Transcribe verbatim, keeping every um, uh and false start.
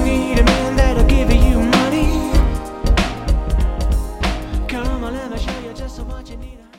need a man that'll give you money. Come on, let me show you just what you need.